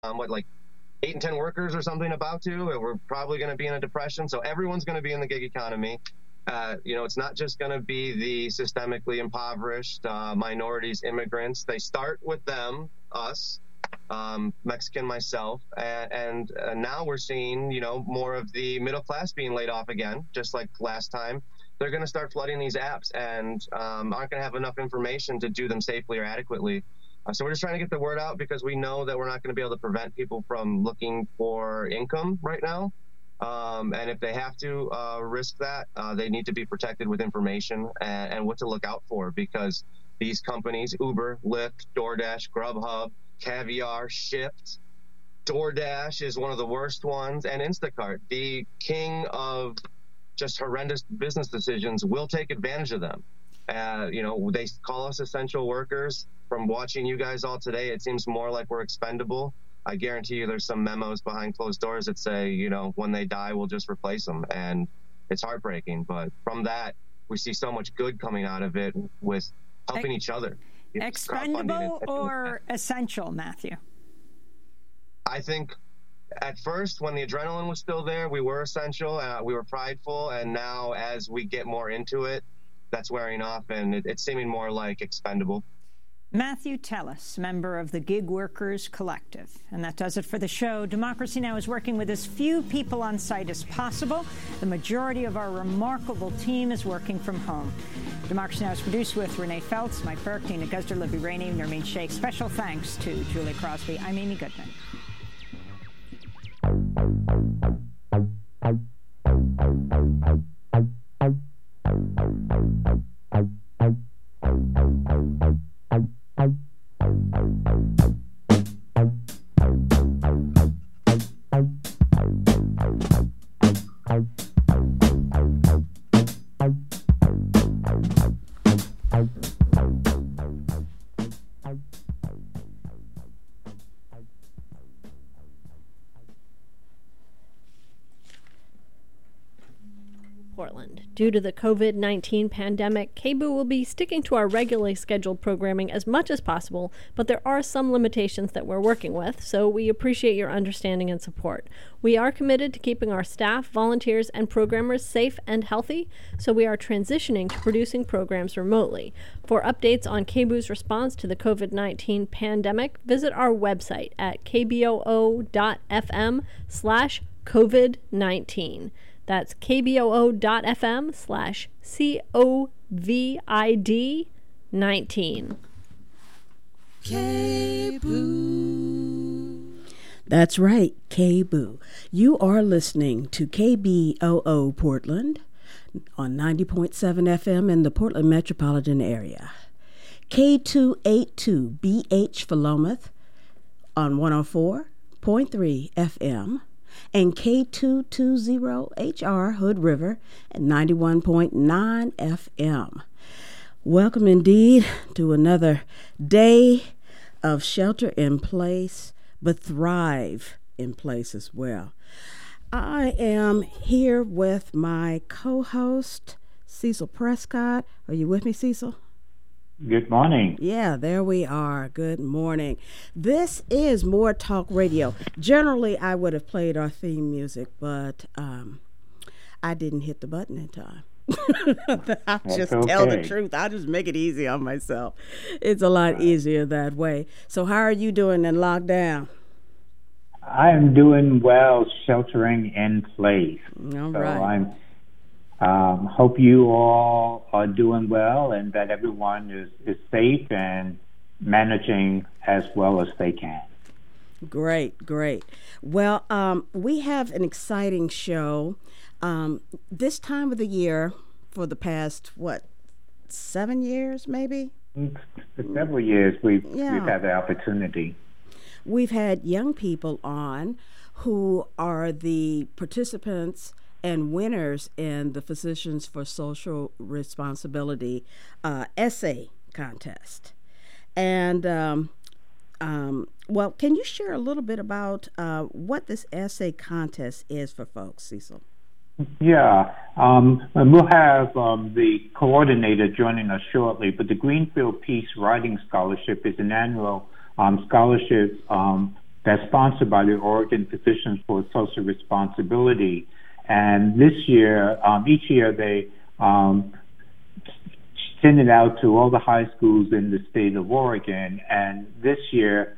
like 8 and 10 workers or something about to. We're probably going to be in a depression. So everyone's going to be in the gig economy. It's not just going to be the systemically impoverished minorities, immigrants. They start with them, us, Mexican myself, and now we're seeing, more of the middle class being laid off again, just like last time. They're going to start flooding these apps and aren't going to have enough information to do them safely or adequately. So we're just trying to get the word out because we know that we're not going to be able to prevent people from looking for income right now. And if they have to risk that, they need to be protected with information and what to look out for, because these companies, Uber, Lyft, DoorDash, Grubhub, Caviar, Shipt, DoorDash is one of the worst ones, and Instacart, the king of just horrendous business decisions, will take advantage of them. They call us essential workers. From watching you guys all today, it seems more like we're expendable. I guarantee you there's some memos behind closed doors that say, when they die, we'll just replace them. And it's heartbreaking. But from that, we see so much good coming out of it with helping each other. Expendable or essential, Matthew? I think at first, when the adrenaline was still there, we were essential. We were prideful. And now as we get more into it, that's wearing off, and it's seeming more like expendable. Matthew Tellis, member of the Gig Workers Collective. And that does it for the show. Democracy Now! Is working with as few people on site as possible. The majority of our remarkable team is working from home. Democracy Now! Is produced with Renee Feltz, Mike Burke, Nina Guzder, Libby Rainey, Nermeen Sheikh. Special thanks to Julie Crosby. I'm Amy Goodman. Portland. Due to the COVID-19 pandemic, KBOO will be sticking to our regularly scheduled programming as much as possible, but there are some limitations that we're working with, so we appreciate your understanding and support. We are committed to keeping our staff, volunteers, and programmers safe and healthy, so we are transitioning to producing programs remotely. For updates on KBOO's response to the COVID-19 pandemic, visit our website at kboo.fm/COVID-19. That's kboo.fm/COVID-19. KBOO. That's right, KBOO. You are listening to KBOO Portland on 90.7 FM in the Portland metropolitan area. K282BH Philomath on 104.3 FM. And K220HR Hood River at 91.9 FM. Welcome indeed to another day of shelter in place, but thrive in place as well. I am here with my co-host, Cecil Prescott. Are you with me, Cecil? Good morning. Yeah, there we are. Good morning. This is More Talk Radio. Generally, I would have played our theme music, but I didn't hit the button in time. I'll just tell the truth. I'll just make it easy on myself. It's a lot easier that way. So how are you doing in lockdown? I am doing well, sheltering in place. All right. Hope you all are doing well and that everyone is safe and managing as well as they can. Great. Well, we have an exciting show. This time of the year for the past, 7 years maybe? For several years we've had the opportunity. We've had young people on who are the participants and winners in the Physicians for Social Responsibility essay contest. And, well, can you share a little bit about what this essay contest is for folks, Cecil? Yeah, and we'll have the coordinator joining us shortly, but the Greenfield Peace Writing Scholarship is an annual scholarship that's sponsored by the Oregon Physicians for Social Responsibility. And this year, each year they send it out to all the high schools in the state of Oregon. And this year,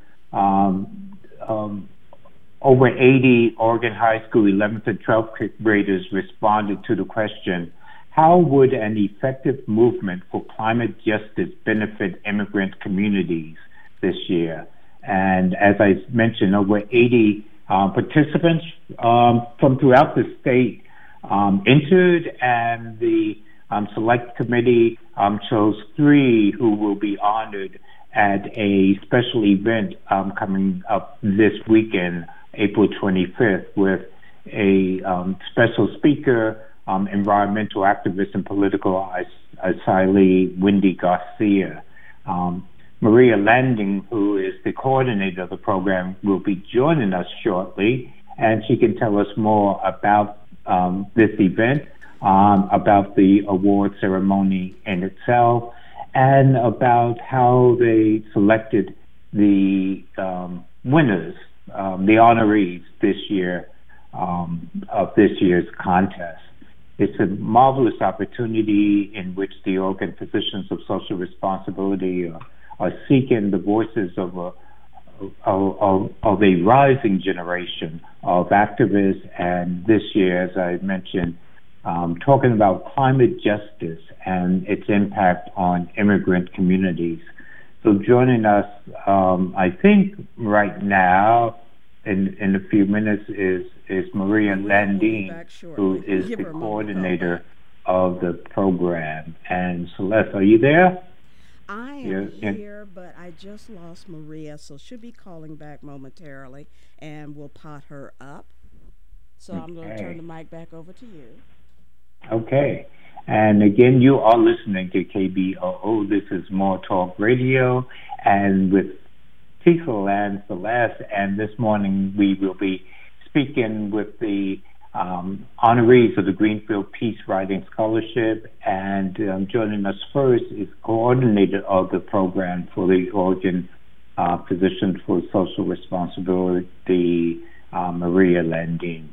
over 80 Oregon high school 11th and 12th graders responded to the question, how would an effective movement for climate justice benefit immigrant communities this year? And as I mentioned, over 80 participants from throughout the state entered, and the select committee chose 3 who will be honored at a special event coming up this weekend, April 25th, with a special speaker, environmental activist and political asylee Wendy Garcia. Maria Landing, who is the coordinator of the program, will be joining us shortly, and she can tell us more about this event, about the award ceremony in itself, and about how they selected the winners, the honorees this year of this year's contest. It's a marvelous opportunity in which the Oregon Physicians of Social Responsibility are seeking the voices of a rising generation of activists, and this year, as I mentioned, talking about climate justice and its impact on immigrant communities. So joining us, I think right now, in a few minutes, is Maria Landine, who is the coordinator of the program. And Celeste, are you there? I am here, but I just lost Maria, so she'll be calling back momentarily, and we'll pot her up. So I'm going to turn the mic back over to you. Okay. And again, you are listening to KBOO. This is More Talk Radio, and with Cecil and Celeste. And this morning we will be speaking with the honorees of the Greenfield Peace Writing Scholarship. And joining us first is coordinator of the program for the Oregon Physicians for Social Responsibility, Maria Landine.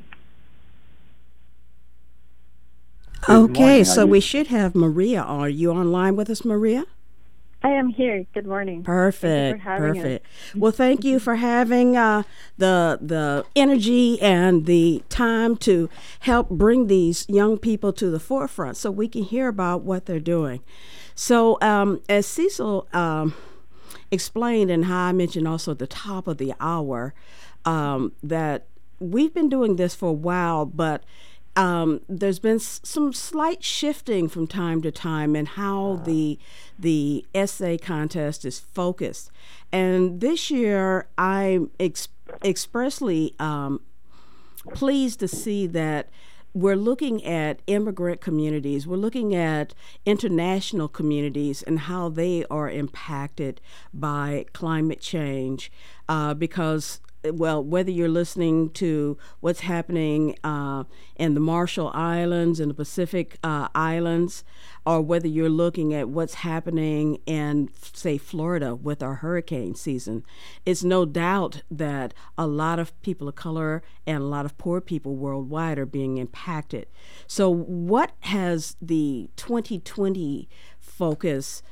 Okay, so we should have Maria. Are you online with us, Maria? I am here. Good morning. Perfect. Perfect. Well, thank you for having the energy and the time to help bring these young people to the forefront so we can hear about what they're doing. So as Cecil explained, and how I mentioned also at the top of the hour, that we've been doing this for a while, but there's been some slight shifting from time to time in how the essay contest is focused. And this year, I'm expressly pleased to see that we're looking at immigrant communities, we're looking at international communities and how they are impacted by climate change, because well, whether you're listening to what's happening in the Marshall Islands and the Pacific Islands, or whether you're looking at what's happening in, say, Florida with our hurricane season, it's no doubt that a lot of people of color and a lot of poor people worldwide are being impacted. So what has the 2020 focus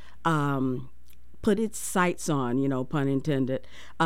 put its sights on, pun intended,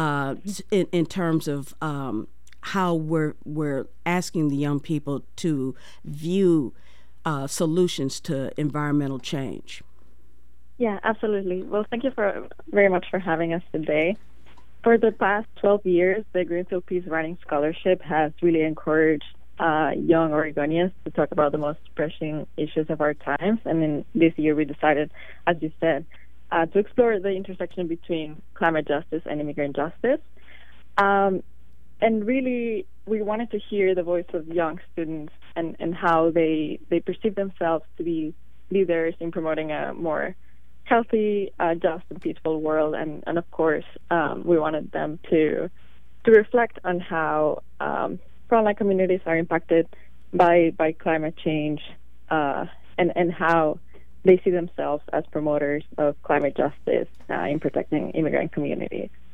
in terms of how we're asking the young people to view solutions to environmental change? Yeah, absolutely. Well, thank you very much for having us today. For the past 12 years, the Greenfield Peace Writing Scholarship has really encouraged young Oregonians to talk about the most pressing issues of our times. And then this year we decided, as you said, to explore the intersection between climate justice and immigrant justice. And really, we wanted to hear the voice of young students and how they perceive themselves to be leaders in promoting a more healthy, just, and peaceful world. And of course, we wanted them to reflect on how frontline communities are impacted by climate change and how they see themselves as promoters of climate justice in protecting immigrant communities.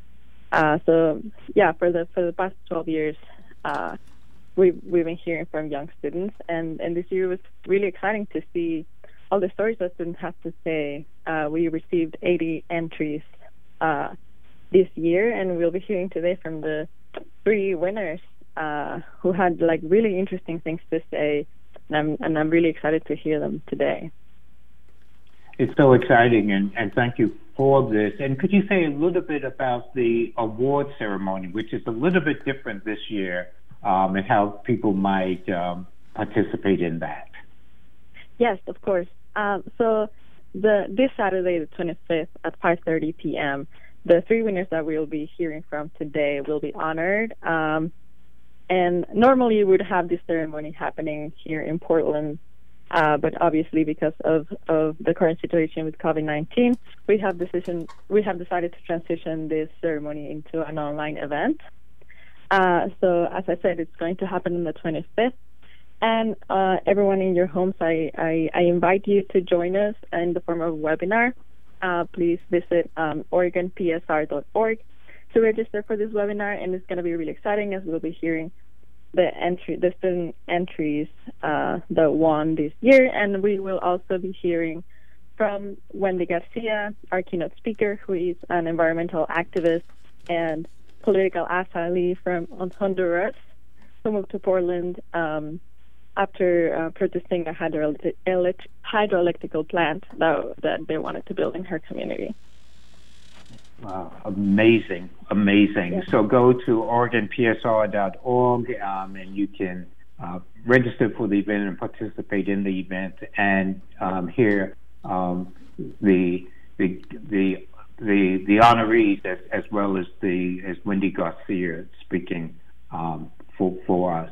So yeah, for the past 12 years, we've been hearing from young students, and this year was really exciting to see all the stories that students have to say. We received 80 entries this year, and we'll be hearing today from the 3 winners who had like really interesting things to say, and I'm really excited to hear them today. It's so exciting, and thank you for this. And could you say a little bit about the award ceremony, which is a little bit different this year, and how people might participate in that? Yes, of course. So this Saturday, the 25th at 5:30 p.m., the 3 winners that we'll be hearing from today will be honored. And normally we would have this ceremony happening here in Portland, but obviously because of the current situation with COVID-19, we have decided to transition this ceremony into an online event. So as I said, it's going to happen on the 25th. And everyone in your homes, I invite you to join us in the form of a webinar. Please visit OregonPSR.org to register for this webinar, and it's going to be really exciting as we'll be hearing the student entries that won this year, and we will also be hearing from Wendy Garcia, our keynote speaker, who is an environmental activist and political asylum from Honduras, who moved to Portland after protesting a hydroelectrical plant that they wanted to build in her community. Wow, amazing. Yeah. So go to OregonPSR.org and you can register for the event and participate in the event and hear the honorees as well as Wendy Garcia speaking for us.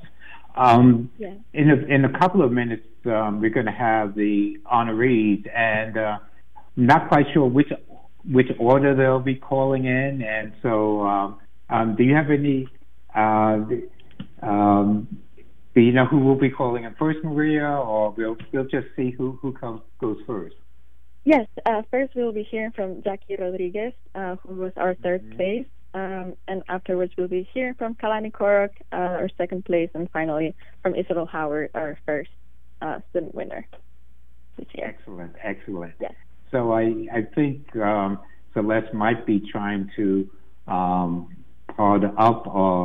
In a couple of minutes, we're going to have the honorees, and I'm not quite sure which order they'll be calling in. And so, do you have any? Do you know who will be calling in first, Maria, or we'll just see who goes first? Yes, first we'll be hearing from Jackie Rodriguez, who was our third place. And afterwards, we'll be hearing from Kalani Korok, our second place, and finally from Isabel Howard, our first student winner this year. Excellent. Yes. So I think Celeste might be trying to pod up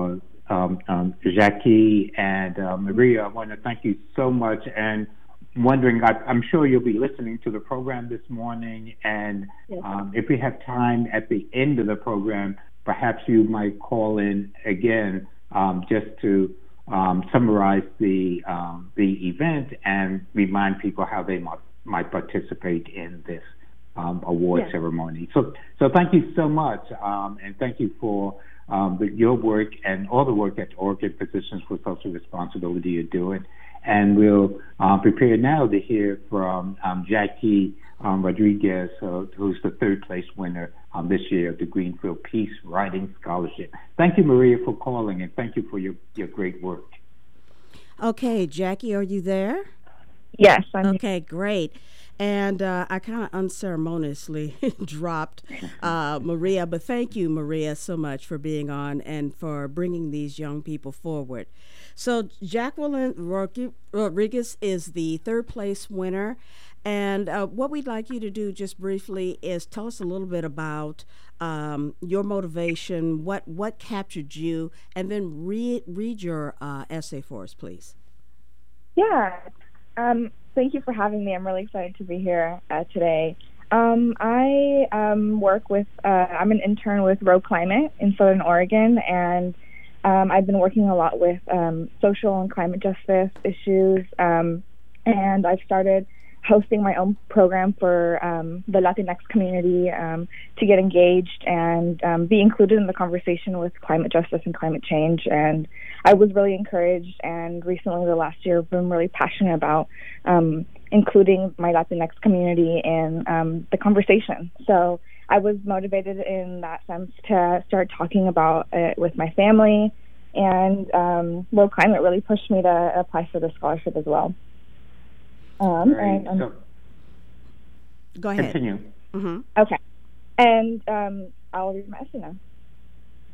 Jackie and Maria. I want to thank you so much, and wondering, I'm sure you'll be listening to the program this morning, and yes. If we have time at the end of the program, perhaps you might call in again just to summarize the event and remind people how they might participate in this award ceremony. So thank you so much, and thank you for your work and all the work that Oregon Physicians for Social Responsibility are doing. And we'll prepare now to hear from Jackie Rodriguez, who's the third place winner this year of the Greenfield Peace Writing Scholarship. Thank you, Maria, for calling, and thank you for your great work. Okay, Jackie, are you there? Yes, I'm here. Okay, great. And I kind of unceremoniously dropped Maria, but thank you, Maria, so much for being on and for bringing these young people forward. So Jacqueline Rodriguez is the third place winner. And what we'd like you to do just briefly is tell us a little bit about your motivation, what captured you, and then read your essay for us, please. Yeah. Thank you for having me. I'm really excited to be here today. I work with, I'm an intern with Rogue Climate in Southern Oregon, and I've been working a lot with social and climate justice issues, and I've started hosting my own program for the Latinx community to get engaged and be included in the conversation with climate justice and climate change. And I was really encouraged, and recently, the last year, I've been really passionate about including my Latinx community in the conversation. So I was motivated in that sense to start talking about it with my family, and World Climate really pushed me to apply for the scholarship as well. So, go ahead. Continue. Mm-hmm. Okay. And I'll read my essay now.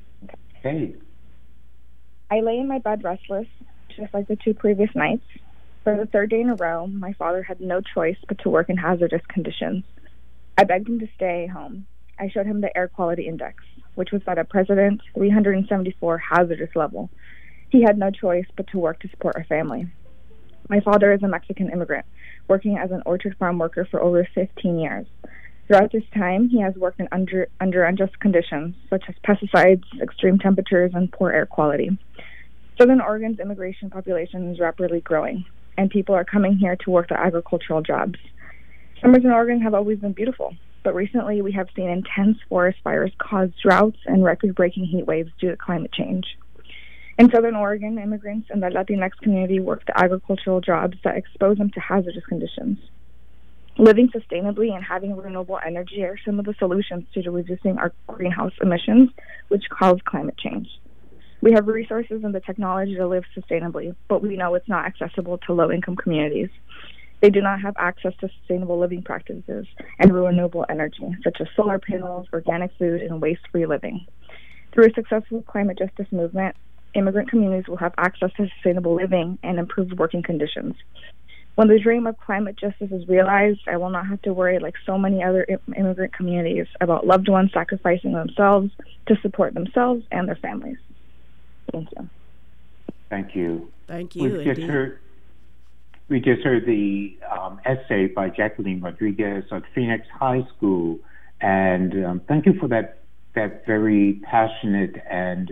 Hey. I lay in my bed restless, just like the 2 previous nights. For the 3rd day in a row, my father had no choice but to work in hazardous conditions. I begged him to stay home. I showed him the air quality index, which was at a President 374 hazardous level. He had no choice but to work to support our family. My father is a Mexican immigrant, working as an orchard farm worker for over 15 years. Throughout this time, he has worked in under unjust conditions, such as pesticides, extreme temperatures, and poor air quality. Southern Oregon's immigration population is rapidly growing, and people are coming here to work the agricultural jobs. Summers in Oregon have always been beautiful, but recently we have seen intense forest fires cause droughts and record-breaking heat waves due to climate change. In Southern Oregon, immigrants in the Latinx community work the agricultural jobs that expose them to hazardous conditions. Living sustainably and having renewable energy are some of the solutions to reducing our greenhouse emissions, which cause climate change. We have resources and the technology to live sustainably, but we know it's not accessible to low-income communities. They do not have access to sustainable living practices and renewable energy, such as solar panels, organic food, and waste-free living. Through a successful climate justice movement, immigrant communities will have access to sustainable living and improved working conditions. When the dream of climate justice is realized, I will not have to worry, like so many other immigrant communities, about loved ones sacrificing themselves to support themselves and their families. Thank you. Thank you. Thank you. We just heard the essay by Jacqueline Rodriguez at Phoenix High School, and thank you for that very passionate and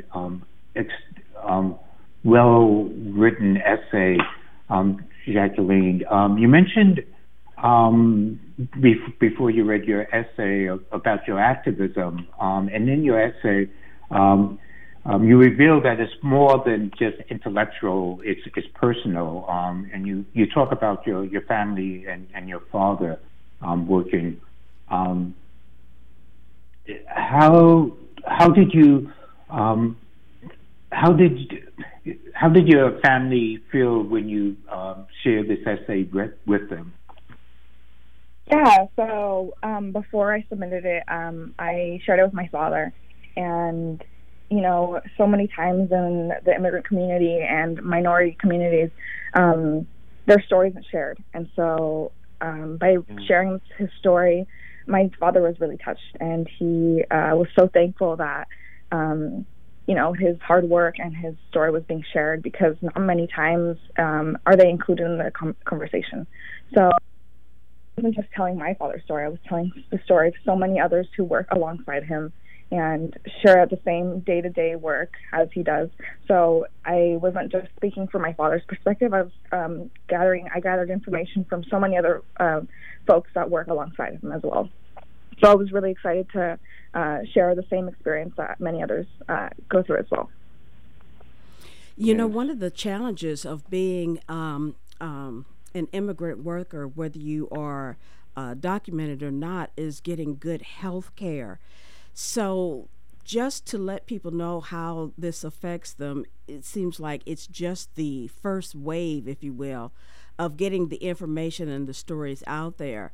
well-written essay, Jacqueline. You mentioned before you read your essay about your activism, and in your essay, you reveal that it's more than just intellectual; it's personal. And you talk about your family and your father working. How did your family feel when you shared this essay with them? Yeah, so before I submitted it, I shared it with my father. And, you know, so many times in the immigrant community and minority communities, their story isn't shared. And so by sharing his story, my father was really touched. And he was so thankful that, you know, his hard work and his story was being shared, because not many times are they included in the conversation. So I wasn't just telling my father's story, I was telling the story of so many others who work alongside him and share the same day-to-day work as he does. So I wasn't just speaking from my father's perspective. I was gathered information from so many other folks that work alongside him as well. So I was really excited to share the same experience that many others go through as well. You know, one of the challenges of being an immigrant worker, whether you are documented or not, is getting good health care. So just to let people know how this affects them, it seems like it's just the first wave, if you will, of getting the information and the stories out there.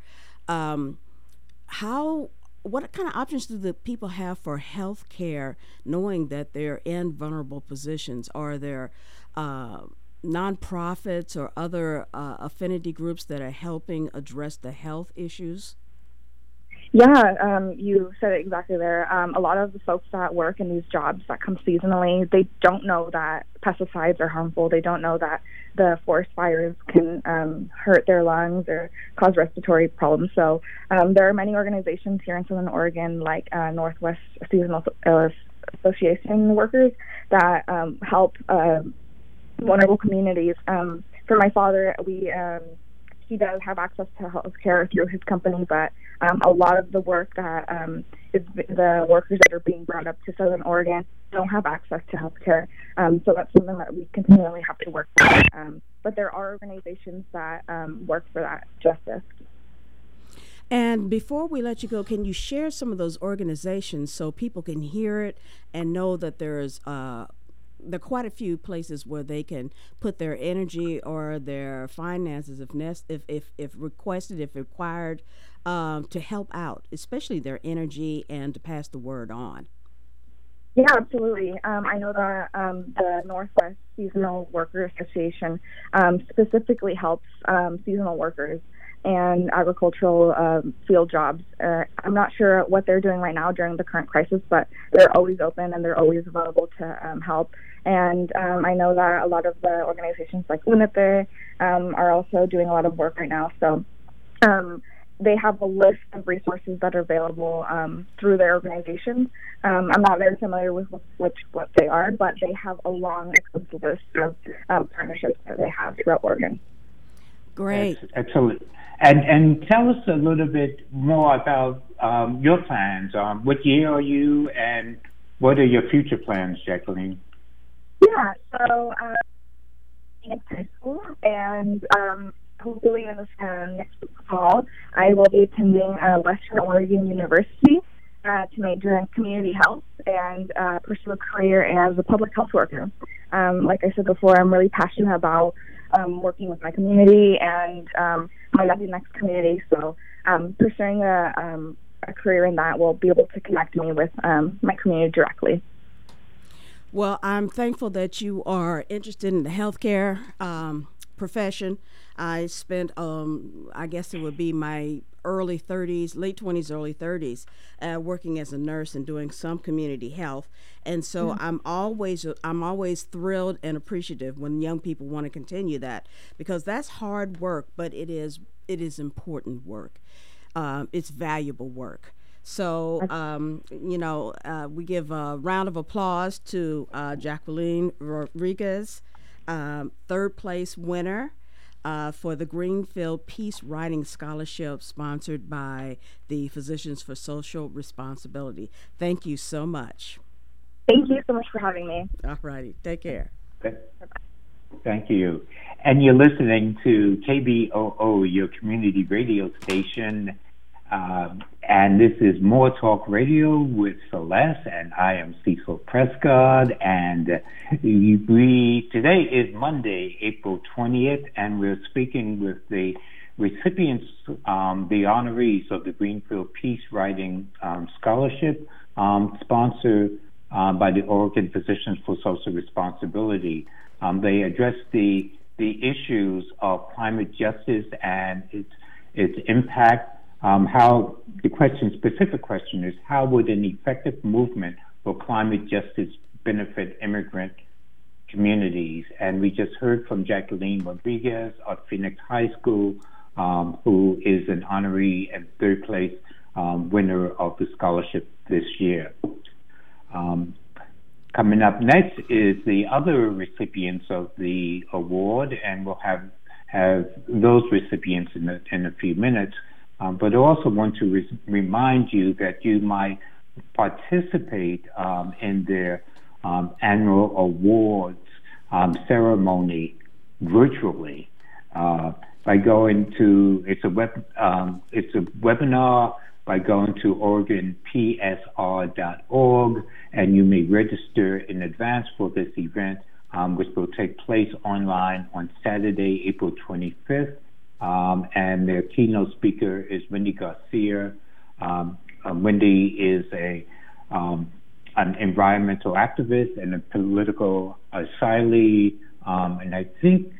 What kind of options do the people have for health care, knowing that they're in vulnerable positions? Are there nonprofits or other affinity groups that are helping address the health issues? Yeah, you said it exactly there. A lot of the folks that work in these jobs that come seasonally, they don't know that pesticides are harmful. They don't know that the forest fires can hurt their lungs or cause respiratory problems. So there are many organizations here in Southern Oregon, like Northwest Seasonal Association workers, that help vulnerable communities. For my father, he does have access to health care through his company, but a lot of the work that is the workers that are being brought up to Southern Oregon don't have access to health care. So that's something that we continually have to work on. But there are organizations that work for that justice. And before we let you go, can you share some of those organizations so people can hear it and know that there are quite a few places where they can put their energy or their finances, if requested, if required, to help out, especially their energy and to pass the word on? Yeah, absolutely. I know that the Northwest Seasonal Workers Association specifically helps seasonal workers and agricultural field jobs. I'm not sure what they're doing right now during the current crisis, but they're always open and they're always available to help. And I know that a lot of the organizations like UNITE are also doing a lot of work right now. So they have a list of resources that are available through their organization. I'm not very familiar with what they are, but they have a long, extensive list of partnerships that they have throughout Oregon. Great. Excellent. And tell us a little bit more about your plans. What year are you, and what are your future plans, Jacqueline? Yeah, so in high school, and hopefully in the next fall, I will be attending Western Oregon University to major in community health and pursue a career as a public health worker. Like I said before, I'm really passionate about working with my community and my Latinx community, so pursuing a career in that will be able to connect me with my community directly. Well, I'm thankful that you are interested in the healthcare profession. I spent, I guess it would be my early 30s, late 20s, early 30s, working as a nurse and doing some community health. And so I'm always thrilled and appreciative when young people want to continue that, because that's hard work, but it is important work. It's valuable work. So, we give a round of applause to Jacqueline Rodriguez, third place winner for the Greenfield Peace Writing Scholarship, sponsored by the Physicians for Social Responsibility. Thank you so much. Thank you so much for having me. All righty. Take care. Thank you. And you're listening to KBOO, your community radio station. And this is More Talk Radio with Celeste, and I am Cecil Prescott. And today is Monday, April 20th, and we're speaking with the recipients, the honorees of the Greenfield Peace Writing Scholarship, sponsored by the Oregon Physicians for Social Responsibility. They address the issues of climate justice and its impact. How the specific question is, how would an effective movement for climate justice benefit immigrant communities? And we just heard from Jacqueline Rodriguez of Phoenix High School, who is an honoree and third place winner of the scholarship this year. Coming up next is the other recipients of the award, and we'll have those recipients in a few minutes. But I also want to remind you that you might participate in their annual awards ceremony virtually by going to it's a webinar by going to OregonPSR.org, and you may register in advance for this event, which will take place online on Saturday, April 25th. And their keynote speaker is Wendy Garcia. Wendy is an environmental activist and a political asylee, and I think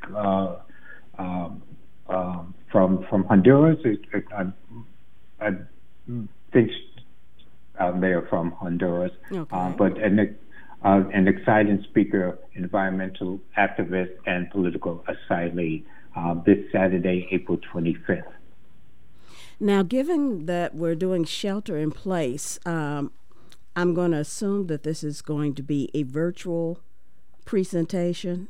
from Honduras. I think they are from Honduras, okay. But an exciting speaker, environmental activist, and political asylee. This Saturday, April 25th. Now, given that we're doing shelter in place, I'm going to assume that this is going to be a virtual presentation.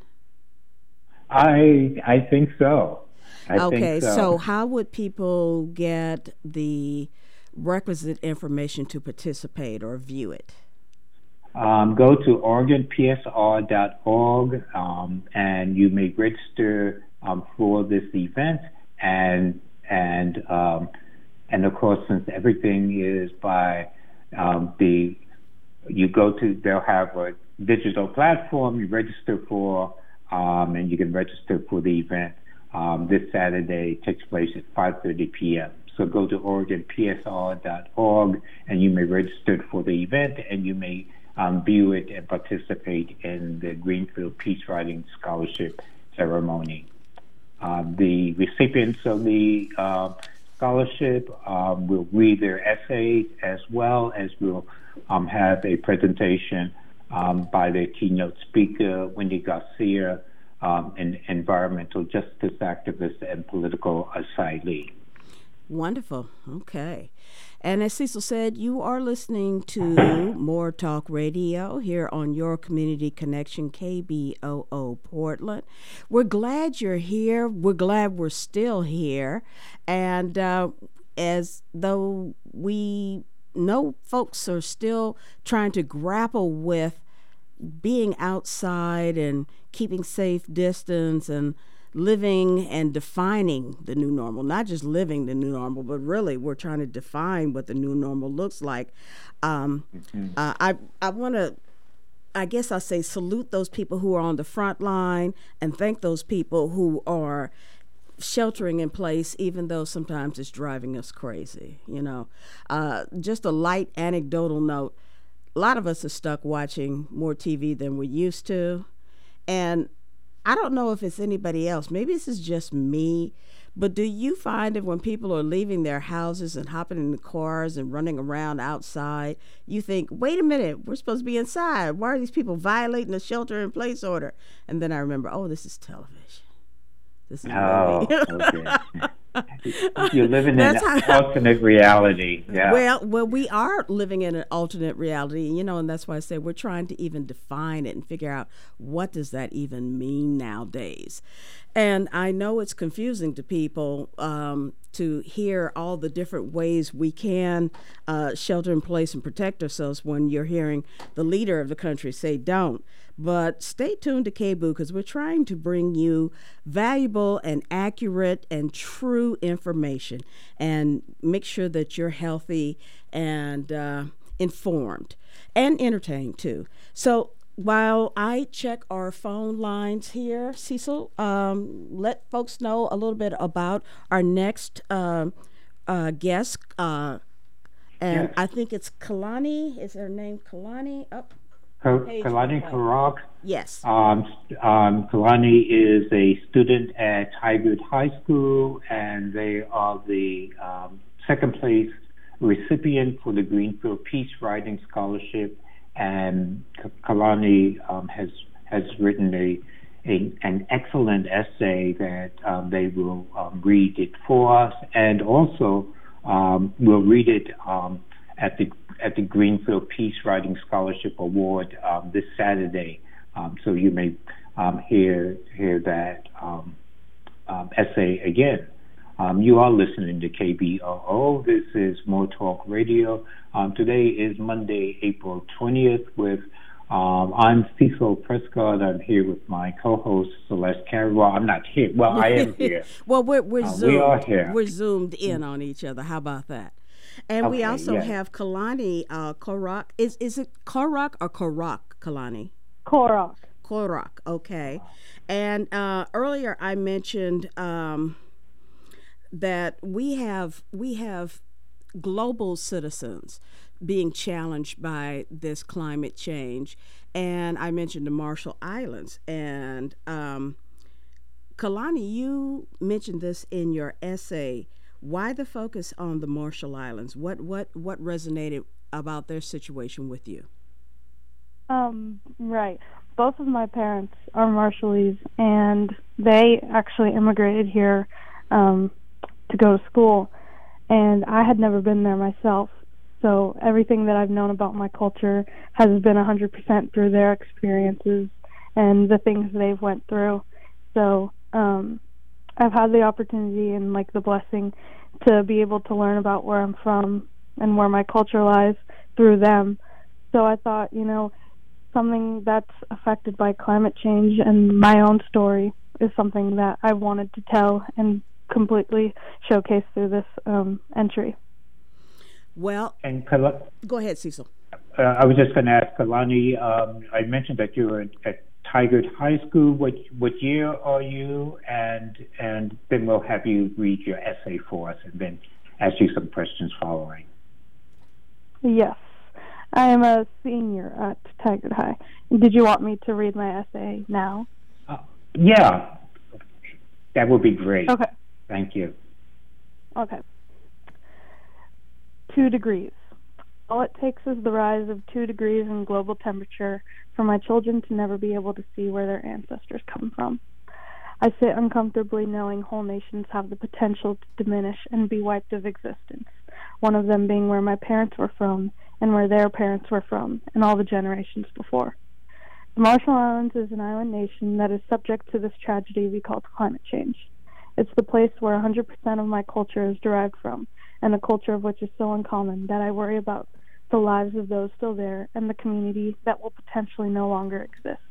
I think so. Okay, so how would people get the requisite information to participate or view it? Go to OregonPSR.org, and you may register for this event, and of course, since everything is by they'll have a digital platform you register for, and you can register for the event. This Saturday takes place at 5:30 p.m. So go to OregonPSR.org, and you may register for the event, and you may view it and participate in the Greenfield Peace Writing Scholarship ceremony. The recipients of the scholarship will read their essays, as well as will have a presentation by their keynote speaker, Wendy Garcia, an environmental justice activist and political asylee. Wonderful. Okay. And as Cecil said, you are listening to More Talk Radio here on your Community Connection, KBOO Portland. We're glad you're here. We're glad we're still here. And as though we know folks are still trying to grapple with being outside and keeping safe distance and living and defining the new normal, not just living the new normal, but really we're trying to define what the new normal looks like. I want to, I guess I say, salute those people who are on the front line and thank those people who are sheltering in place, even though sometimes it's driving us crazy. You know, just a light anecdotal note. A lot of us are stuck watching more TV than we're used to. And I don't know if it's anybody else. Maybe this is just me. But do you find that when people are leaving their houses and hopping in the cars and running around outside, you think, wait a minute, we're supposed to be inside. Why are these people violating the shelter-in-place order? And then I remember, oh, this is television. This is okay. You're living in an alternate reality. Yeah. Well, we are living in an alternate reality, you know, and that's why I say we're trying to even define it and figure out what does that even mean nowadays. And I know it's confusing to people to hear all the different ways we can shelter in place and protect ourselves when you're hearing the leader of the country say don't. But stay tuned to KBOO because we're trying to bring you valuable and accurate and true information and make sure that you're healthy and informed and entertained too. So while I check our phone lines here, Cecil, let folks know a little bit about our next guest. And yes. I think it's Kalani. Is her name Kalani? Kalani Karak. Yes. Kalani is a student at Tigard High School, and they are the second place recipient for the Greenfield Peace Writing Scholarship. And Kalani has written an excellent essay that they will read it for us, and also we'll read it at the Greenfield Peace Writing Scholarship Award this Saturday. So you may hear that essay again. You are listening to KBOO. This is More Talk Radio. Today is Monday, April 20th. I'm Cecil Prescott. I'm here with my co-host Celeste Carey. Well, I'm not here. Well, I am here. Well, we're zoomed. We are here. We're zoomed in on each other. How about that? And we also have Kalani Karak. Is it Karak or Karak, Kalani? Karak. Karak. Okay. And earlier I mentioned that we have global citizens being challenged by this climate change, and I mentioned the Marshall Islands. And Kalani, you mentioned this in your essay. Why the focus on the Marshall Islands? What resonated about their situation with you? Right. Both of my parents are Marshallese, and they actually immigrated here to go to school, and I had never been there myself. So everything that I've known about my culture has been 100% through their experiences and the things they've went through. So I've had the opportunity and like the blessing to be able to learn about where I'm from and where my culture lies through them. So I thought, you know, something that's affected by climate change and my own story is something that I wanted to tell and completely showcase through this entry. Well, and go ahead, Cecil. I was just going to ask Kalani. I mentioned that you were at Tigard High School. What year are you? And then we'll have you read your essay for us, and then ask you some questions following. Yes, I am a senior at Tigard High. Did you want me to read my essay now? Yeah, that would be great. Okay. Thank you. Okay. 2 degrees. All it takes is the rise of 2 degrees in global temperature for my children to never be able to see where their ancestors come from. I sit uncomfortably knowing whole nations have the potential to diminish and be wiped of existence, one of them being where my parents were from and where their parents were from and all the generations before. The Marshall Islands is an island nation that is subject to this tragedy we call climate change. It's the place where 100% of my culture is derived from, and a culture of which is so uncommon that I worry about the lives of those still there and the community that will potentially no longer exist.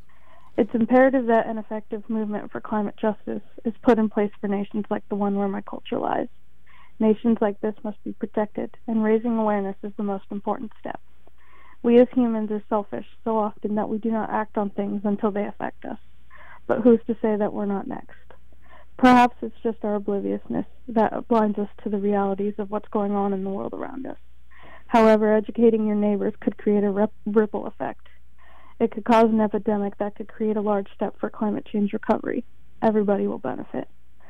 It's imperative that an effective movement for climate justice is put in place for nations like the one where my culture lies. Nations like this must be protected, and raising awareness is the most important step. We as humans are selfish so often that we do not act on things until they affect us. But who's to say that we're not next? Perhaps it's just our obliviousness that blinds us to the realities of what's going on in the world around us. However, educating your neighbors could create a ripple effect. It could cause an epidemic that could create a large step for climate change recovery. Everybody will benefit.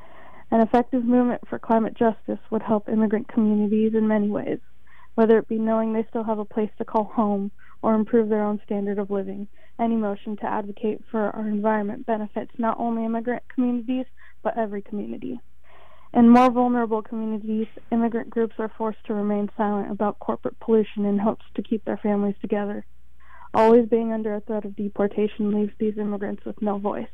An effective movement for climate justice would help immigrant communities in many ways, whether it be knowing they still have a place to call home or improve their own standard of living. Any motion to advocate for our environment benefits not only immigrant communities, but every community. In more vulnerable communities, immigrant groups are forced to remain silent about corporate pollution in hopes to keep their families together. Always being under a threat of deportation leaves these immigrants with no voice.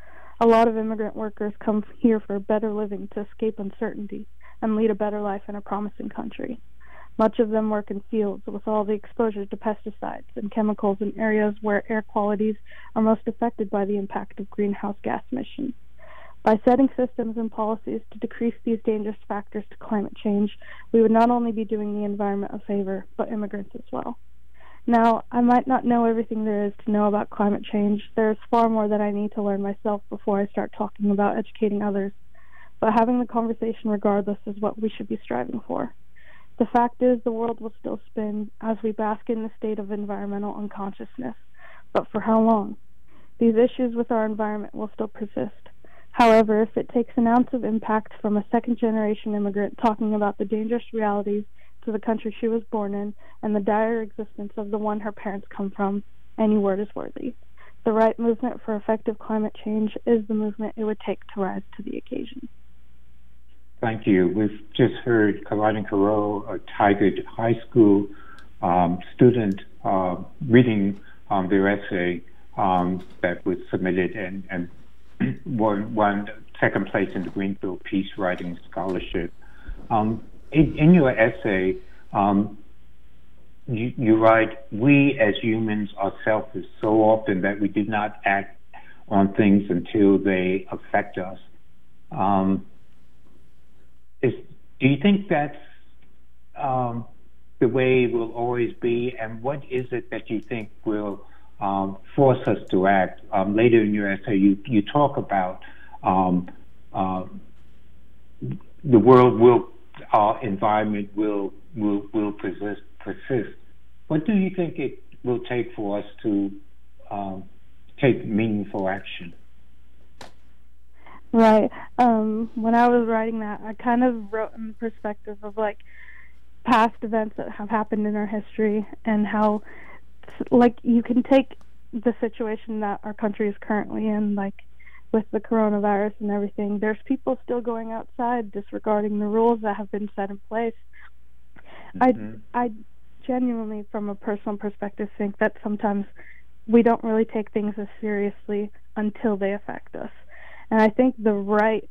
A lot of immigrant workers come here for a better living to escape uncertainty and lead a better life in a promising country. Much of them work in fields with all the exposure to pesticides and chemicals in areas where air qualities are most affected by the impact of greenhouse gas emissions. By setting systems and policies to decrease these dangerous factors to climate change, we would not only be doing the environment a favor, but immigrants as well. Now, I might not know everything there is to know about climate change. There's far more that I need to learn myself before I start talking about educating others. But having the conversation regardless is what we should be striving for. The fact is, the world will still spin as we bask in the state of environmental unconsciousness. But for how long? These issues with our environment will still persist. However, if it takes an ounce of impact from a second-generation immigrant talking about the dangerous realities to the country she was born in and the dire existence of the one her parents come from, any word is worthy. The right movement for effective climate change is the movement it would take to rise to the occasion. Thank you. We've just heard Kalani Karo, a Tigard High School student, reading their essay that was submitted and won second place in the Greenfield Peace Writing Scholarship. In your essay, you write, "We as humans are selfish so often that we do not act on things until they affect us." Do you think that's the way it will always be? And what is it that you think will force us to act? Later in your essay, you talk about the world will, our environment will persist. What do you think it will take for us to take meaningful action? Right. When I was writing that, I kind of wrote in the perspective of like past events that have happened in our history and how, like, you can take the situation that our country is currently in, like with the coronavirus and everything. There's people still going outside disregarding the rules that have been set in place. Mm-hmm. I genuinely, from a personal perspective, think that sometimes we don't really take things as seriously until they affect us. And I think the right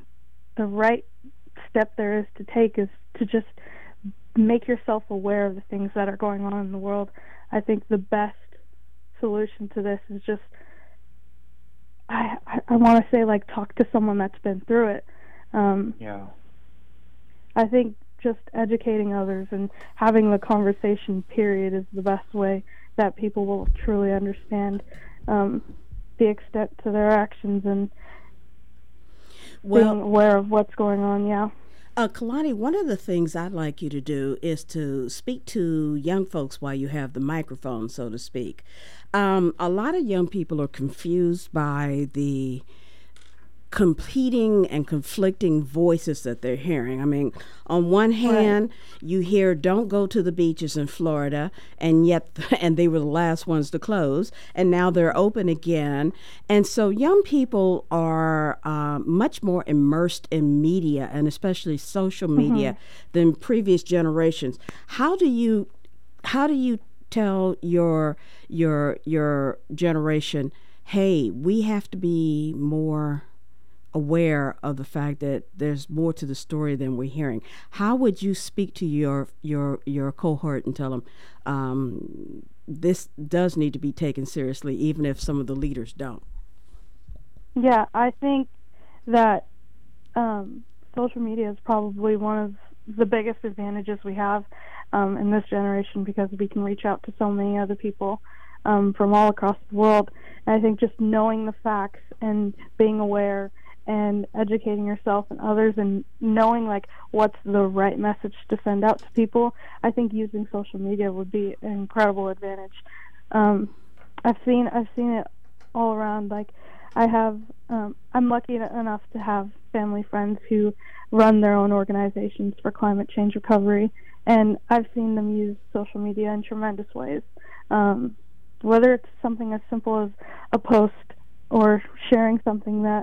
step there is to take is to just make yourself aware of the things that are going on in the world. I think the best solution to this is just, I want to say, like, talk to someone that's been through it. Yeah. I think just educating others and having the conversation, period, is the best way that people will truly understand the extent to their actions and being aware of what's going on. Yeah. Kalani, one of the things I'd like you to do is to speak to young folks while you have the microphone, so to speak. A lot of young people are confused by the competing and conflicting voices that they're hearing. I mean, on one hand, you hear don't go to the beaches in Florida, and they were the last ones to close, and now they're open again. And so young people are much more immersed in media, and especially social media, than previous generations. How do you tell your generation, hey, we have to be more aware of the fact that there's more to the story than we're hearing? How would you speak to your cohort and tell them this does need to be taken seriously, even if some of the leaders don't? Yeah, I think that social media is probably one of the biggest advantages we have in this generation, because we can reach out to so many other people from all across the world. And I think just knowing the facts and being aware and educating yourself and others and knowing like what's the right message to send out to people, I think using social media would be an incredible advantage. I've seen it all around. Like I'm lucky enough to have family friends who run their own organizations for climate change recovery, and I've seen them use social media in tremendous ways. Whether it's something as simple as a post or sharing something that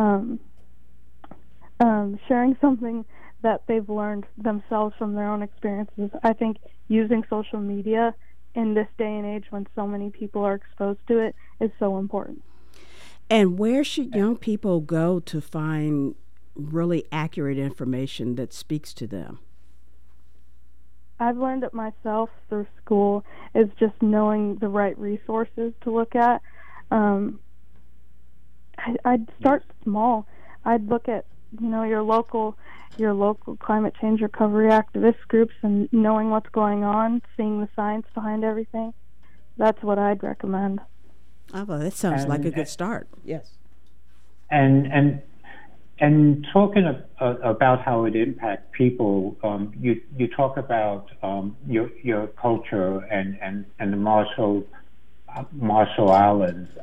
they've learned themselves from their own experiences. I think using social media in this day and age, when so many people are exposed to it, is so important. And where should young people go to find really accurate information that speaks to them? I've learned it myself through school, is just knowing the right resources to look at. I'd start small. I'd look at, your local climate change recovery activist groups and knowing what's going on, seeing the science behind everything. That's what I'd recommend. Oh, well, that sounds like a good start. Yes. And talking about how it impacts people, you talk about your culture and the Marshall Islands,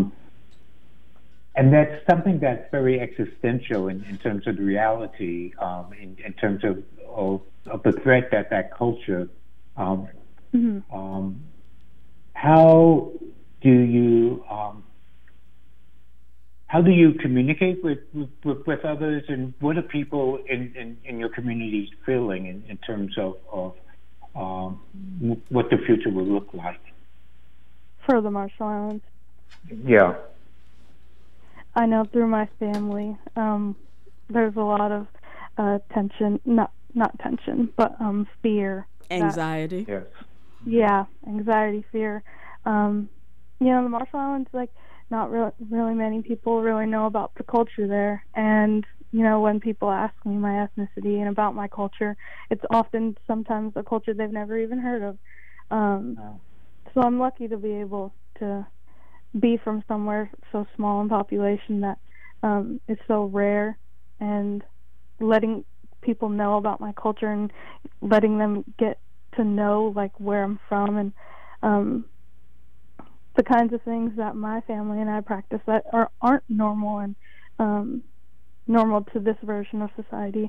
and that's something that's very existential in terms of the reality, in terms of the threat that culture. How do you communicate with others, and what are people in your communities feeling in terms of what the future will look like? For the Marshall Islands? Yeah. I know through my family, there's a lot of tension, not tension, but fear. Anxiety? Yes. Yeah, anxiety, fear. The Marshall Islands, not really many people really know about the culture there. And, when people ask me my ethnicity and about my culture, it's often sometimes a culture they've never even heard of. So I'm lucky to be able to be from somewhere so small in population that is so rare, and letting people know about my culture and letting them get to know where I'm from and the kinds of things that my family and I practice that aren't normal and normal to this version of society.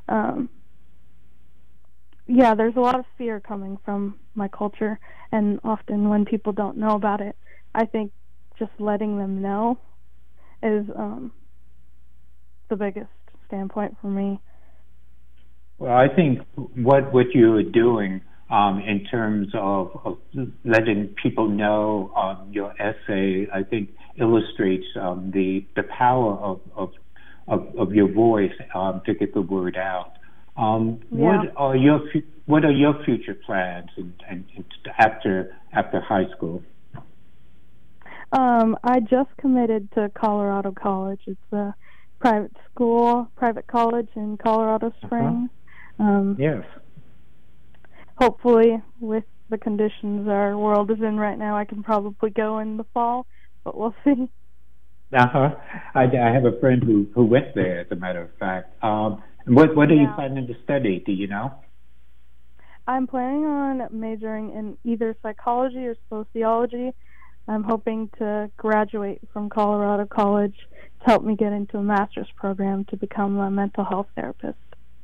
There's a lot of fear coming from my culture, and often when people don't know about it, I think just letting them know is the biggest standpoint for me. Well, I think what you are doing in terms of letting people know your essay, I think illustrates the power of your voice to get the word out. What are your future plans and after high school? I just committed to Colorado College. It's a private college in Colorado Springs. Yes. Hopefully, with the conditions our world is in right now, I can probably go in the fall, but we'll see. I have a friend who went there, as a matter of fact. What are you planning to study? Do you know? I'm planning on majoring in either psychology or sociology. I'm hoping to graduate from Colorado College to help me get into a master's program to become a mental health therapist.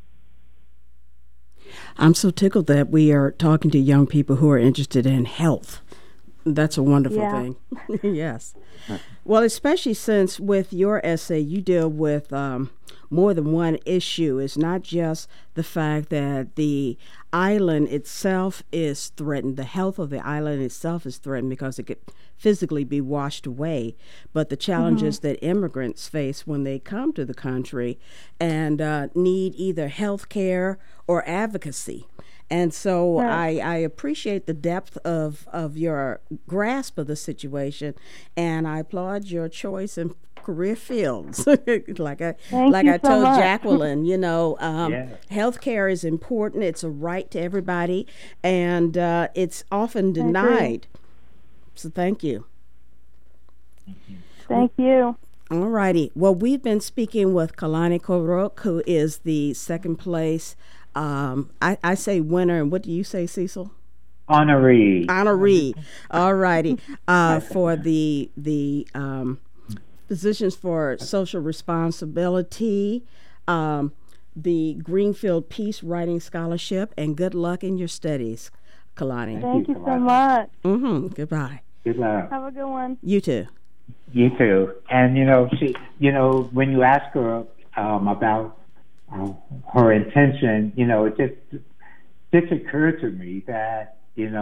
I'm so tickled that we are talking to young people who are interested in health. That's a wonderful thing. Yes. Well, especially since with your essay, you deal with more than one issue. It's not just the fact that the island itself is threatened, the health of the island itself is threatened because it could physically be washed away, but the challenges that immigrants face when they come to the country and need either health care or advocacy. And so I appreciate the depth of your grasp of the situation, and I applaud your choice in career fields. like I told Jacqueline, healthcare is important. It's a right to everybody, and it's often denied. So thank you. Thank you. All righty. Well, we've been speaking with Kalani Korok, who is the second place. I say winner, and what do you say, Cecil? Honoree. All righty. For the positions for social responsibility, the Greenfield Peace Writing Scholarship, and good luck in your studies, Kalani. Thank you so much. Goodbye. Good luck. Have a good one. You too. You too. And when you ask her about her intention, it just occurred to me that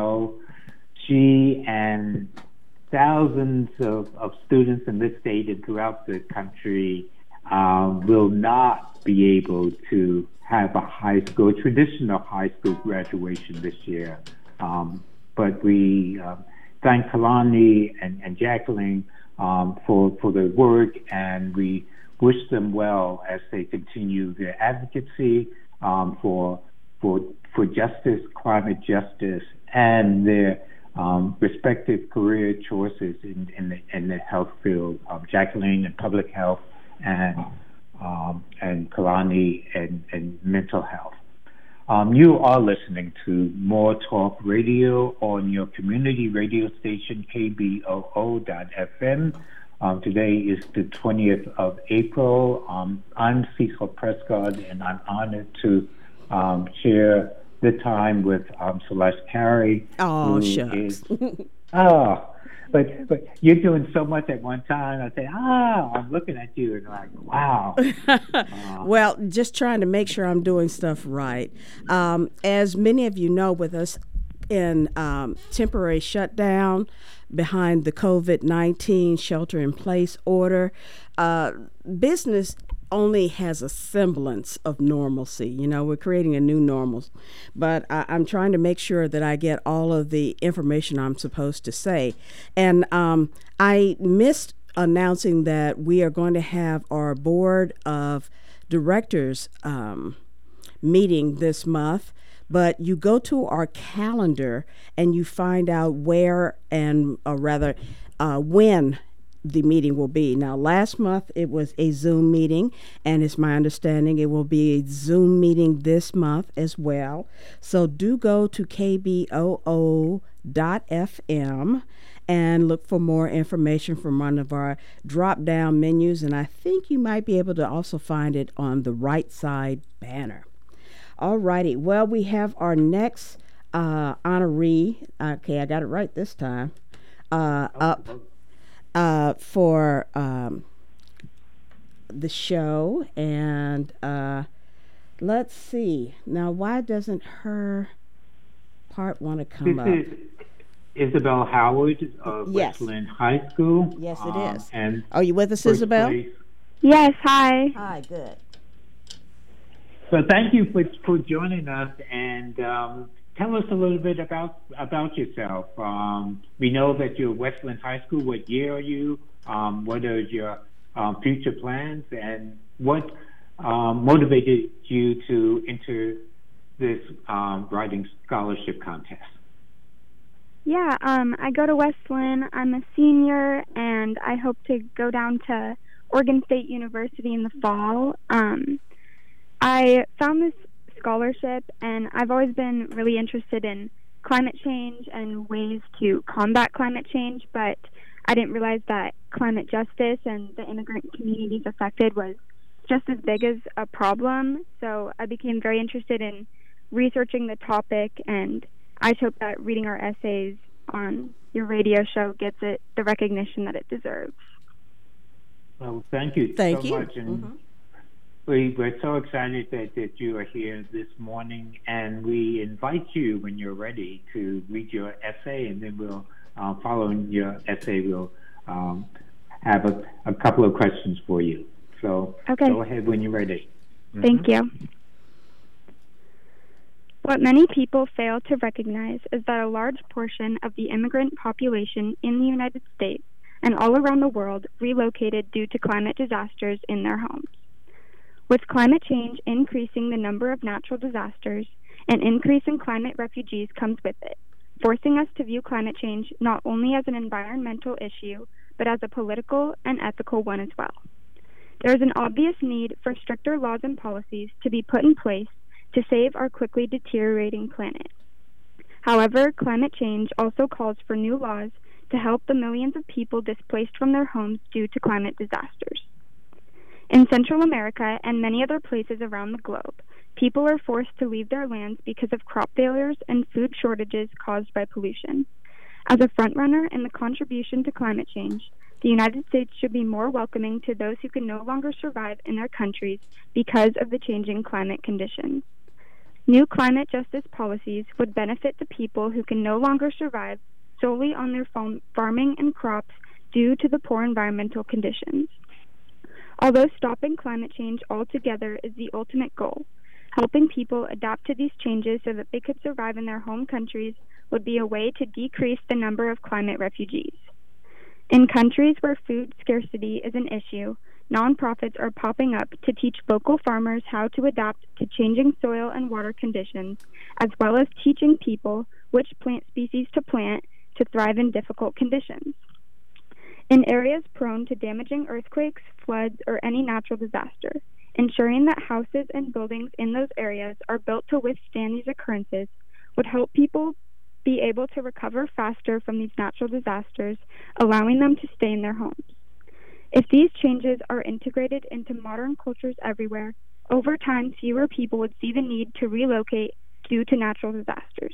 she and thousands of students in this state and throughout the country will not be able to have a traditional high school graduation this year. But we thank Kalani and Jacqueline for their work, and we wish them well as they continue their advocacy for justice, climate justice, and their respective career choices in the health field. Jacqueline in public health, and Kalani in mental health. You are listening to More Talk Radio on your community radio station, KBOO.FM. Today is the 20th of April. I'm Cecil Prescott, and I'm honored to share the time with Celeste Carey. Oh, shucks. But you're doing so much at one time. I say, I'm looking at you and like, wow. Well, just trying to make sure I'm doing stuff right. As many of you know, with us in temporary shutdown behind the COVID-19 shelter-in-place order, business only has a semblance of normalcy. We're creating a new normal. But I'm trying to make sure that I get all of the information I'm supposed to say. And I missed announcing that we are going to have our board of directors meeting this month. But you go to our calendar and you find out where and when the meeting will be. Now, last month it was a Zoom meeting, and it's my understanding it will be a Zoom meeting this month as well. So do go to KBOO.FM and look for more information from one of our drop-down menus, and I think you might be able to also find it on the right side banner. All righty. Well, we have our next honoree. Okay, I got it right this time. Up for the show, and let's see. Now, why doesn't her part want to come up? This is Isabel Howard of Westland High School. Yes, it is. And are you with us, Isabel? Yes. Hi. Hi. Good. So thank you for joining us, and tell us a little bit about yourself. We know that you're at Westland High School. What year are you? What are your future plans, and what motivated you to enter this writing scholarship contest? Yeah, I go to Westland. I'm a senior, and I hope to go down to Oregon State University in the fall. I found this scholarship, and I've always been really interested in climate change and ways to combat climate change, but I didn't realize that climate justice and the immigrant communities affected was just as big as a problem. So I became very interested in researching the topic, and I hope that reading our essays on your radio show gets it the recognition that it deserves. Well, thank you so much. And we're so excited that you are here this morning, and we invite you when you're ready to read your essay, and then we'll, following your essay, we'll have a couple of questions for you. So go ahead when you're ready. Thank you. What many people fail to recognize is that a large portion of the immigrant population in the United States and all around the world relocated due to climate disasters in their homes. With climate change increasing the number of natural disasters, an increase in climate refugees comes with it, forcing us to view climate change not only as an environmental issue, but as a political and ethical one as well. There is an obvious need for stricter laws and policies to be put in place to save our quickly deteriorating planet. However, climate change also calls for new laws to help the millions of people displaced from their homes due to climate disasters. In Central America and many other places around the globe, people are forced to leave their lands because of crop failures and food shortages caused by pollution. As a frontrunner in the contribution to climate change, the United States should be more welcoming to those who can no longer survive in their countries because of the changing climate conditions. New climate justice policies would benefit the people who can no longer survive solely on their farming and crops due to the poor environmental conditions. Although stopping climate change altogether is the ultimate goal, helping people adapt to these changes so that they could survive in their home countries would be a way to decrease the number of climate refugees. In countries where food scarcity is an issue, nonprofits are popping up to teach local farmers how to adapt to changing soil and water conditions, as well as teaching people which plant species to plant to thrive in difficult conditions. In areas prone to damaging earthquakes, floods, or any natural disaster, ensuring that houses and buildings in those areas are built to withstand these occurrences would help people be able to recover faster from these natural disasters, allowing them to stay in their homes. If these changes are integrated into modern cultures everywhere, over time fewer people would see the need to relocate due to natural disasters.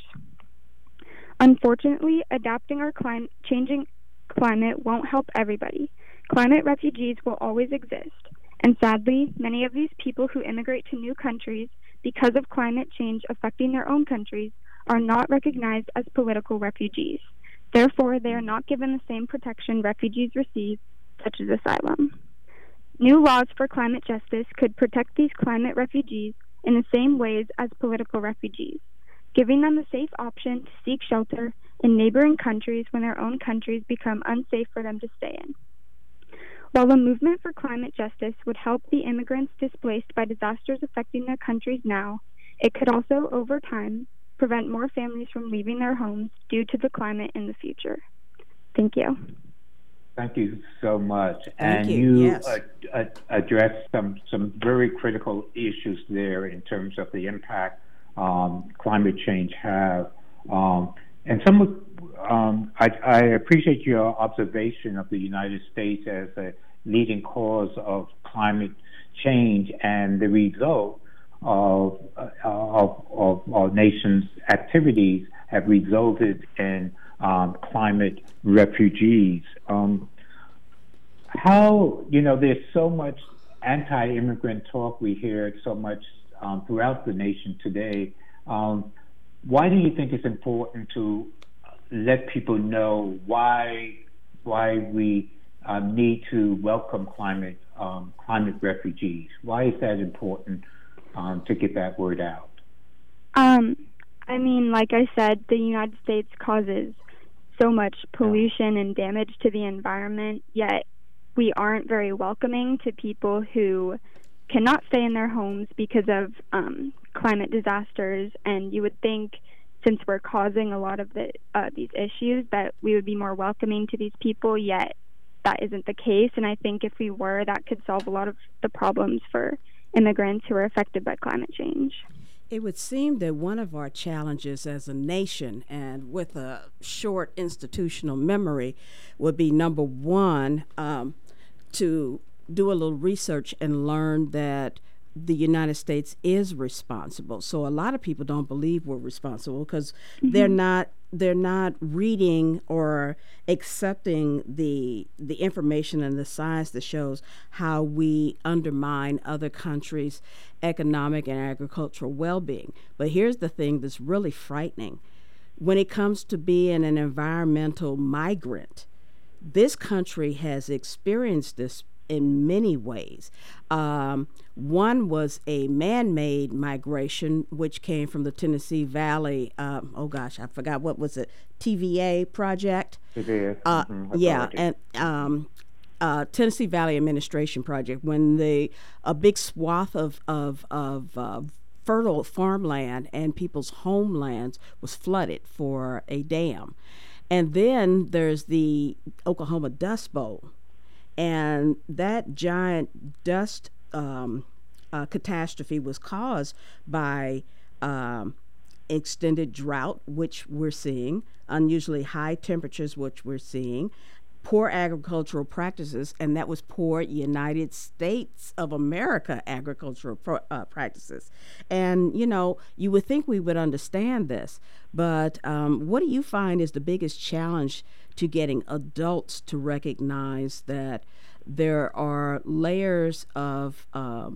Unfortunately, adapting our changing climate won't help everybody. Climate refugees will always exist, and sadly, many of these people who immigrate to new countries because of climate change affecting their own countries are not recognized as political refugees. Therefore, they are not given the same protection refugees receive, such as asylum. New laws for climate justice could protect these climate refugees in the same ways as political refugees, giving them the safe option to seek shelter in neighboring countries when their own countries become unsafe for them to stay in. While the movement for climate justice would help the immigrants displaced by disasters affecting their countries now, it could also, over time, prevent more families from leaving their homes due to the climate in the future. Thank you. Thank you so much. Thank and you addressed some very critical issues there in terms of the impact climate change have. And I appreciate your observation of the United States as a leading cause of climate change and the result of our nation's activities have resulted in climate refugees. There's so much anti-immigrant talk we hear so much throughout the nation today. Why do you think it's important to let people know why we need to welcome climate refugees? Why is that important to get that word out? Like I said, the United States causes so much pollution and damage to the environment, yet we aren't very welcoming to people who cannot stay in their homes because of climate disasters. And you would think, since we're causing a lot of these issues, that we would be more welcoming to these people, yet that isn't the case. And I think if we were, that could solve a lot of the problems for immigrants who are affected by climate change. It would seem that one of our challenges as a nation, and with a short institutional memory, would be number one, to do a little research and learn that the United States is responsible. So a lot of people don't believe we're responsible because they're not reading or accepting the information and the science that shows how we undermine other countries' economic and agricultural well-being. But here's the thing that's really frightening. When it comes to being an environmental migrant, this country has experienced this in many ways. One was a man-made migration, which came from the Tennessee Valley. I forgot, what was it? TVA project. TVA. Yeah, and Tennessee Valley Administration Project. When a big swath of fertile farmland and people's homelands was flooded for a dam, and then there's the Oklahoma Dust Bowl. And that giant dust catastrophe was caused by extended drought, which we're seeing, unusually high temperatures, which we're seeing, poor agricultural practices, and that was poor United States of America agricultural practices. And, you would think we would understand this, but what do you find is the biggest challenge to getting adults to recognize that there are layers of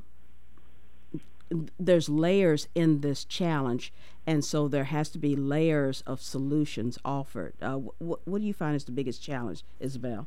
there's layers in this challenge, and so there has to be layers of solutions offered. What do you find is the biggest challenge, Isabel?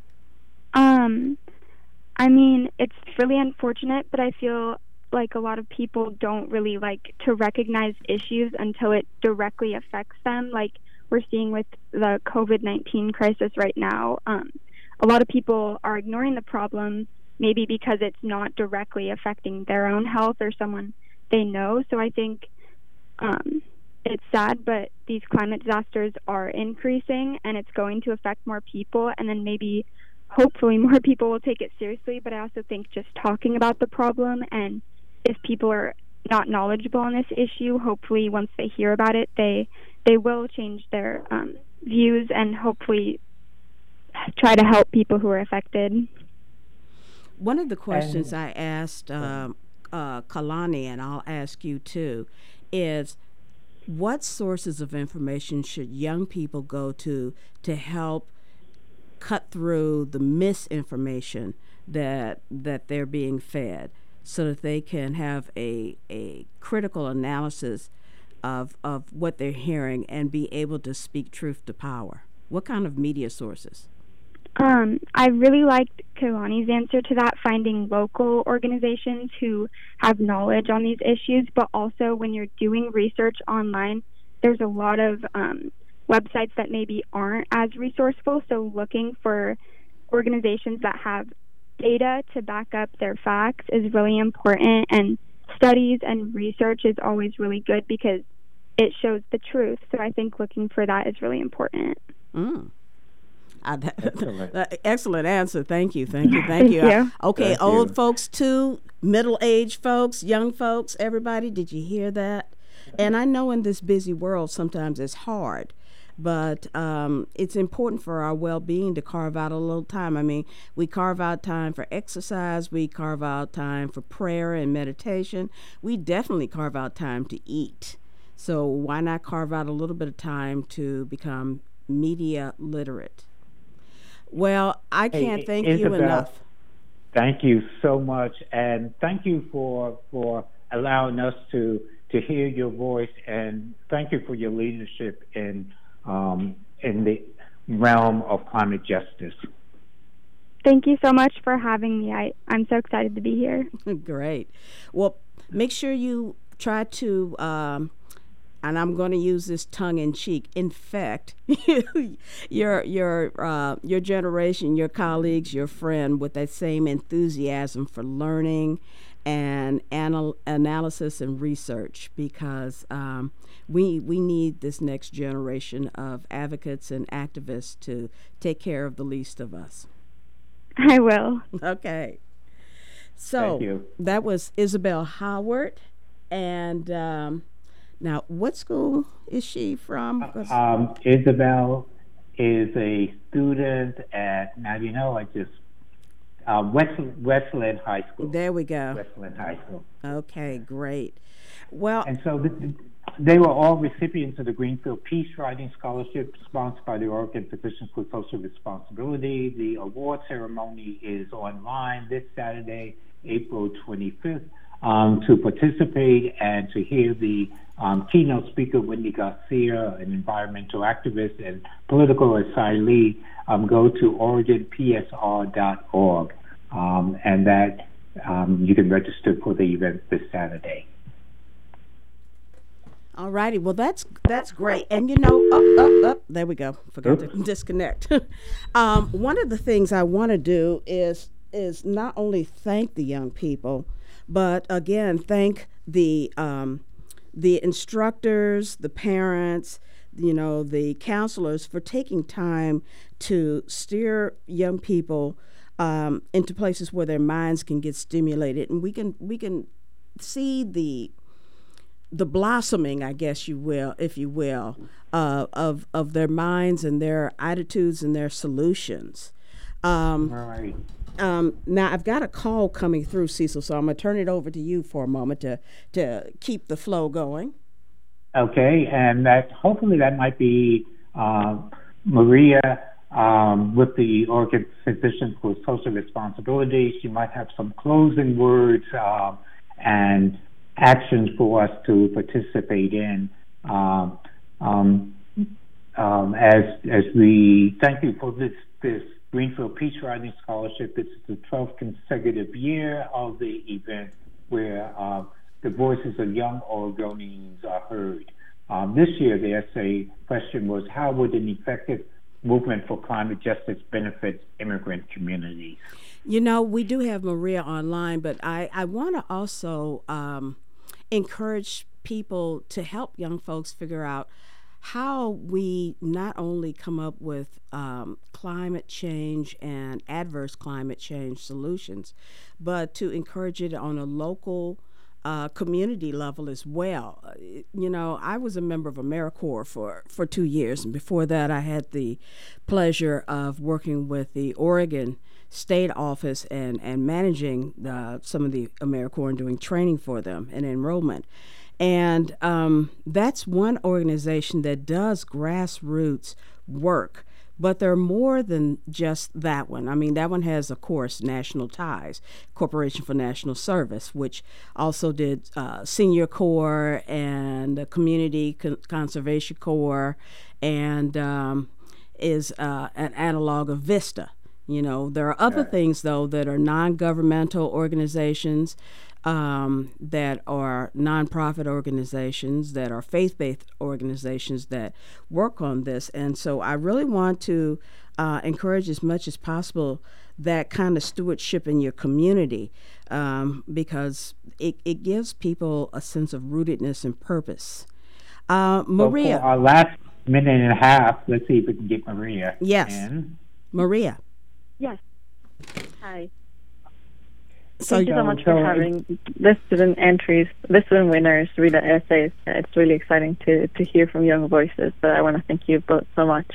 I mean, it's really unfortunate, but I feel like a lot of people don't really like to recognize issues until it directly affects them. Like we're seeing with the COVID-19 crisis right now, a lot of people are ignoring the problem, maybe because it's not directly affecting their own health or someone they know. So I think it's sad, but these climate disasters are increasing and it's going to affect more people, and then maybe hopefully more people will take it seriously. But I also think just talking about the problem, and if people are not knowledgeable on this issue, hopefully once they hear about it, they will change their views and hopefully try to help people who are affected. One of the questions I asked Kalani, and I'll ask you too, is what sources of information should young people go to help cut through the misinformation that they're being fed, so that they can have a critical analysis of what they're hearing and be able to speak truth to power? What kind of media sources? I really liked Kehlani's answer to that, finding local organizations who have knowledge on these issues, but also when you're doing research online, there's a lot of websites that maybe aren't as resourceful, so looking for organizations that have data to back up their facts is really important, and studies and research is always really good because it shows the truth. So I think looking for that is really important. Excellent answer. Thank you. Thank you. Okay, thank old you. Folks too, middle-aged folks, young folks, everybody, did you hear that? And I know in this busy world sometimes it's hard, but it's important for our well-being to carve out a little time. I mean, we carve out time for exercise, we carve out time for prayer and meditation. We definitely carve out time to eat. So why not carve out a little bit of time to become media literate? Well, I can't thank Isabel, you enough. Thank you so much, and thank you for allowing us to hear your voice, and thank you for your leadership in the realm of climate justice. Thank you so much for having me. I'm so excited to be here. Great. Well, make sure you try to and I'm going to use this tongue-in-cheek, infect your generation, your colleagues, your friend with that same enthusiasm for learning and analysis and research, because we need this next generation of advocates and activists to take care of the least of us. I will. Okay. So that was Isabel Howard. And now, what school is she from? Isabel is a student at, Westland High School. There we go. Westland High School. Okay, great. Well, and so they were all recipients of the Greenfield Peace Writing Scholarship, sponsored by the Oregon Physicians for Social Responsibility. The award ceremony is online this Saturday, April 25th. To participate and to hear the keynote speaker, Wendy Garcia, an environmental activist and political asylee, go to OregonPSR.org, and that you can register for the event this Saturday. All righty. Well, that's great. And there we go. Forgot to disconnect. One of the things I want to do is not only thank the young people, but again, thank the instructors, the parents, the counselors for taking time to steer young people into places where their minds can get stimulated, and we can see the blossoming, I guess if you will, of their minds and their attitudes and their solutions. Right. Now, I've got a call coming through, Cecil, so I'm going to turn it over to you for a moment to keep the flow going. Okay, and hopefully that might be Maria with the Oregon Physicians for Social Responsibility. She might have some closing words and actions for us to participate in. As we thank you for this Greenfield Peace Writing Scholarship. This is the 12th consecutive year of the event where the voices of young Oregonians are heard. This year, the essay question was, how would an effective movement for climate justice benefit immigrant communities? We do have Maria online, but I want to also encourage people to help young folks figure out how we not only come up with climate change and adverse climate change solutions, but to encourage it on a local community level as well. I was a member of AmeriCorps for 2 years, and before that I had the pleasure of working with the Oregon State Office and managing some of the AmeriCorps and doing training for them and enrollment. And that's one organization that does grassroots work, but they're more than just that one. I mean, that one has, of course, National Ties, Corporation for National Service, which also did Senior Corps and the Community Conservation Corps, and is an analog of VISTA. There are other things, though, that are non-governmental organizations, that are nonprofit organizations, that are faith-based organizations that work on this. And so I really want to encourage as much as possible that kind of stewardship in your community, because it gives people a sense of rootedness and purpose. Maria. For our last minute and a half, let's see if we can get Maria. Yes. in. Maria. Yes. Hi. Thank you so much for having the student entries, the student winners read the essays. It's really exciting to hear from young voices. So I want to thank you both so much.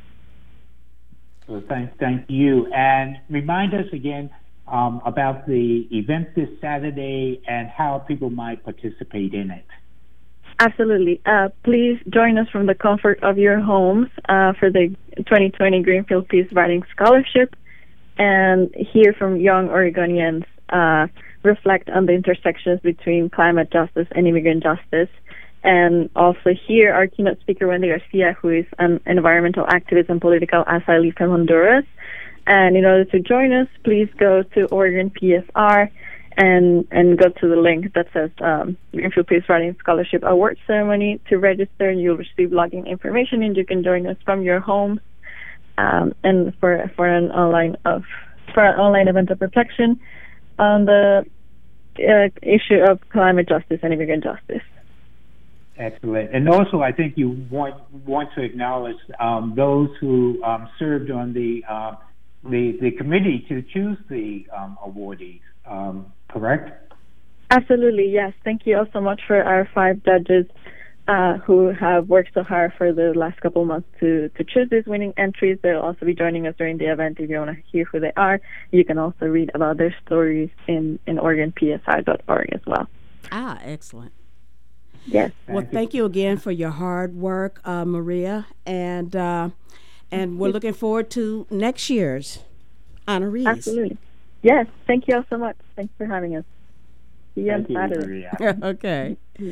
Well, thank you. And remind us again about the event this Saturday and how people might participate in it. Absolutely. Please join us from the comfort of your homes for the 2020 Greenfield Peace Writing Scholarship, and hear from young Oregonians reflect on the intersections between climate justice and immigrant justice, and also hear our keynote speaker, Wendy Garcia, who is an environmental activist and political asylee from Honduras. And in order to join us, please go to Oregon PSR and go to the link that says Greenfield Peace Writing Scholarship Award Ceremony to register. You'll receive login information, and you can join us from your home. And for an online event of reflection on the issue of climate justice and immigrant justice. Excellent. And also, I think you want to acknowledge those who served on the committee to choose the awardees. correct? Absolutely, yes. Thank you all so much for our 5 judges who have worked so hard for the last couple of months to choose these winning entries. They'll also be joining us during the event. If you want to hear who they are, you can also read about their stories in OregonPSI.org as well. Ah, excellent. Yes. Well, thank you again for your hard work, Maria, and we're looking forward to next year's honorees. Absolutely. Yes. Thank you all so much. Thanks for having us. See you on Saturday. Okay.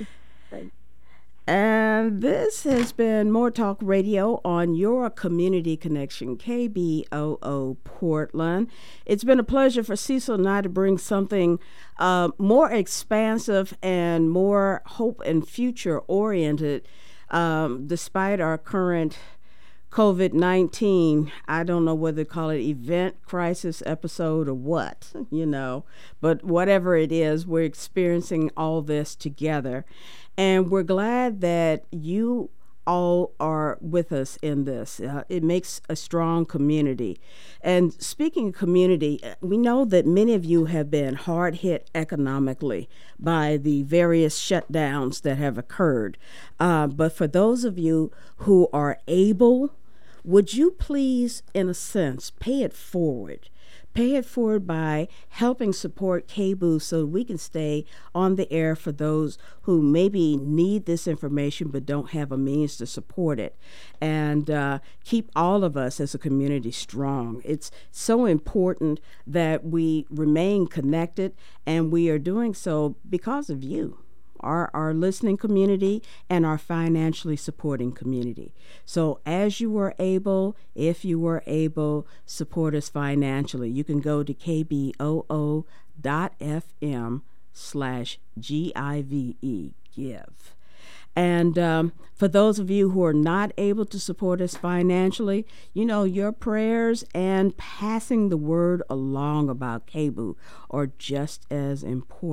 And this has been More Talk Radio on your community connection, KBOO Portland. It's been a pleasure for Cecil and I to bring something more expansive and more hope and future oriented, despite our current COVID-19, I don't know whether to call it event, crisis, episode, or what, but whatever it is, we're experiencing all this together. And we're glad that you all are with us in this. It makes a strong community. And speaking of community, we know that many of you have been hard hit economically by the various shutdowns that have occurred. But for those of you who are able, would you please, in a sense, pay it forward? Pay it forward by helping support KBOO so we can stay on the air for those who maybe need this information but don't have a means to support it. And keep all of us as a community strong. It's so important that we remain connected, and we are doing so because of you. Our listening community and our financially supporting community. So as you are able, if you were able, support us financially. You can go to kboo.fm/GIVE, give. And for those of you who are not able to support us financially, your prayers and passing the word along about KBOO are just as important.